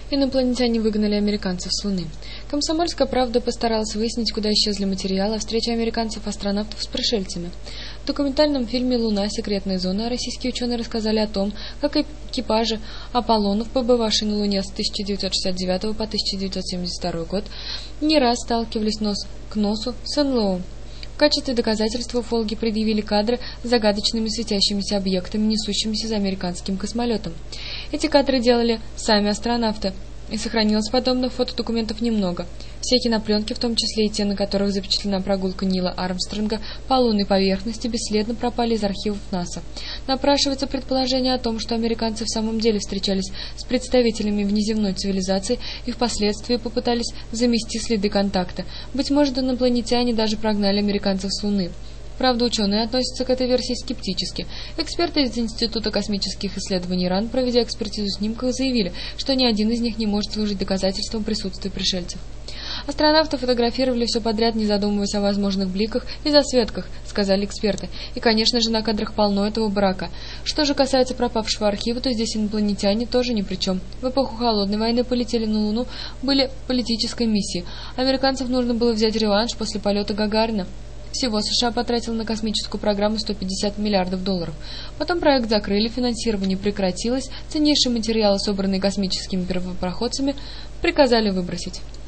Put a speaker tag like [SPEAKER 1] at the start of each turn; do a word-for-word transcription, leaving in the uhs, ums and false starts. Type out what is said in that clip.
[SPEAKER 1] Инопланетяне выгнали американцев с Луны. «Комсомольская правда» постаралась выяснить, куда исчезли материалы о встрече американцев-астронавтов с пришельцами. В документальном фильме «Луна. Секретная зона» российские ученые рассказали о том, как экипажи Аполлонов, побывавшие на Луне с тысяча девятьсот шестьдесят девятого по тысяча девятьсот семьдесят второй год, не раз сталкивались нос к носу с эн эл о. В качестве доказательства уфологи предъявили кадры с загадочными светящимися объектами, несущимися за американским космолетом. Эти кадры делали сами астронавты, и сохранилось подобных фотодокументов немного. Все кинопленки, в том числе и те, на которых запечатлена прогулка Нила Армстронга по лунной поверхности, бесследно пропали из архивов НАСА. Напрашивается предположение о том, что американцы в самом деле встречались с представителями внеземной цивилизации и впоследствии попытались замести следы контакта. Быть может, инопланетяне даже прогнали американцев с Луны. Правда, ученые относятся к этой версии скептически. Эксперты из Института космических исследований РАН, проведя экспертизу снимков, заявили, что ни один из них не может служить доказательством присутствия пришельцев. Астронавты фотографировали все подряд, не задумываясь о возможных бликах и засветках, сказали эксперты. И, конечно же, на кадрах полно этого брака. Что же касается пропавшего архива, то здесь инопланетяне тоже ни при чем. В эпоху Холодной войны полетели на Луну, были политической миссией. Американцам нужно было взять реванш после полета Гагарина. Всего США потратил на космическую программу сто пятьдесят миллиардов долларов. Потом проект закрыли, финансирование прекратилось, ценнейшие материалы, собранные космическими первопроходцами, приказали выбросить.